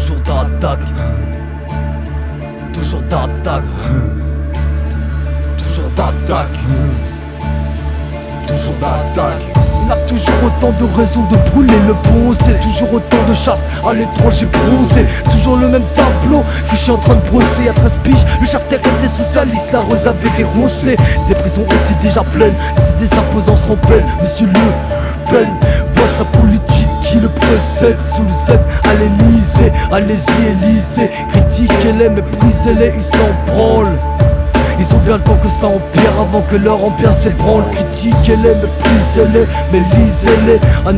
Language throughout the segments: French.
Toujours d'attaque, toujours d'attaque, toujours d'attaque, toujours d'attaque. Il a toujours autant de raisons de brûler le pont. C'est toujours autant de chasse à l'étranger bronzé. Toujours le même tableau que je suis en train de brosser. À 13 piges, le charter était socialiste, la rose avait déroncé. Les prisons étaient déjà pleines, si des imposants sans peine. Monsieur Le Pen voit sa politique qui le précède. Sous le Z à l'Elysée, allez-y Élysée. Critiquez-les, méprisez-les, ils s'en branlent. Ils ont bien le temps que ça empire avant que leur empire ne s'ébranle. Critiquez-les, méprisez-les, mais lisez-les,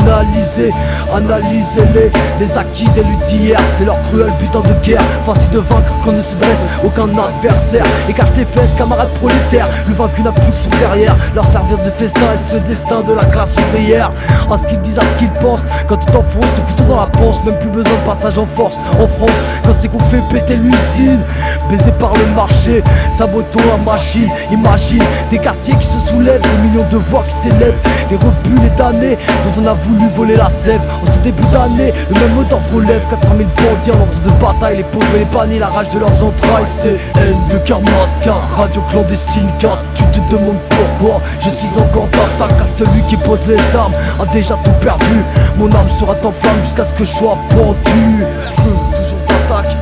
analysez-les. Les acquis des luttes d'hier, c'est leur cruel butin de guerre. Facile de vaincre quand ne se dresse aucun adversaire. Écarte les fesses, camarades prolétaires. Le vaincu n'a plus que son derrière. Leur servir de festin est ce destin de la classe ouvrière. À ce qu'ils disent, à ce qu'ils pensent. Quand tu t'enfonces, ce couteau dans la panse. Même plus besoin de passage en force. En France, quand c'est qu'on fait péter l'usine, baisé par le marché, sabotant la machine. Imagine des quartiers qui se soulèvent, des millions de voix qui s'élèvent. Les rebuts, les damnés dont on a voulu voler la sève. En ce début d'année, le même mot d'ordre relève 400 000 bandits en ordre de bataille. Les pauvres et les bannis, la rage de leurs entrailles. C'est haine de Karmaska, radio clandestine 4. Tu te demandes pourquoi je suis encore d'attaque. Car celui qui pose les armes a déjà tout perdu. Mon âme sera en flamme jusqu'à ce que je sois pendu. Toujours d'attaque,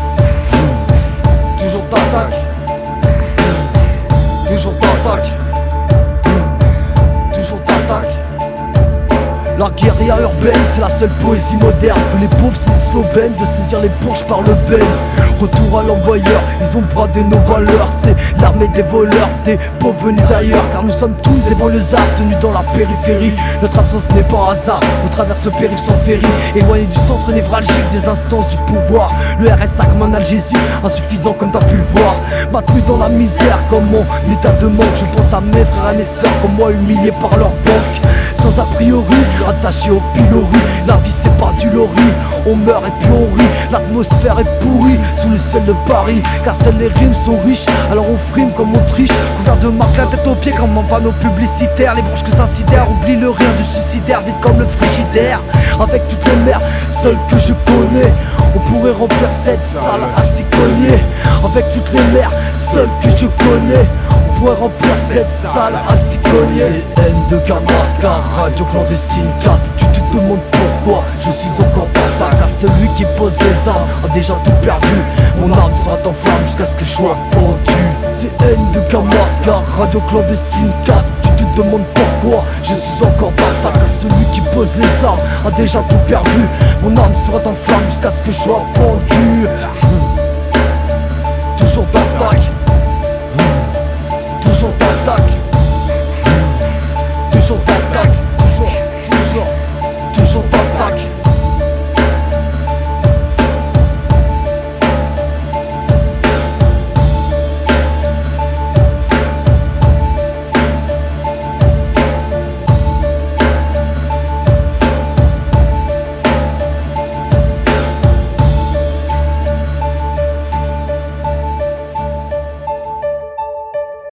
toujours d'attaque, toujours d'attaque, toujours d'attaque. La guérilla urbaine, c'est la seule poésie moderne que les pauvres saisissent l'aubaine de saisir les bourges par le ben. Retour à l'envoyeur, ils ont bradé nos valeurs. C'est l'armée des voleurs, des pauvres venus d'ailleurs. Car nous sommes tous des banlieusards tenus dans la périphérie. Notre absence n'est pas un hasard, on traverse le périph' sans ferry. Éloigné du centre névralgique des instances du pouvoir. Le RSA comme un algésique, insuffisant comme t'as pu le voir. Maintenu dans la misère comme mon état de manque. Je pense à mes frères et mes sœurs comme moi humiliés par leur banque. Sans a priori, attachés au pilori. La vie c'est pas du lori, on meurt et puis on rit. L'atmosphère est pourrie sous le ciel de Paris. Car seules les rimes sont riches, alors on frime comme on triche. Couvert de marques, la tête aux pieds comme un panneau publicitaire. Les branches que ça sidère, oublie le rire du suicidaire. Vite comme le frigidaire, avec toutes les mers, seules que je connais. On pourrait remplir cette salle à s'y cogner. Avec toutes les mers, seules que je connais. On pourrait remplir cette salle à s'y cogner. C'est haine de Karmaska, radio clandestine 4. Tu te demandes pourquoi je suis encore d'attaque. Car celui qui pose les armes a déjà tout perdu. Mon âme sera en flamme jusqu'à ce que je sois pendu. C'est haine de Karmaska, radio clandestine 4. Tu te demandes pourquoi je suis encore d'attaque. Car celui qui pose les armes a déjà tout perdu. Mon âme sera en flamme jusqu'à ce que je sois pendu. Toujours d'attaque.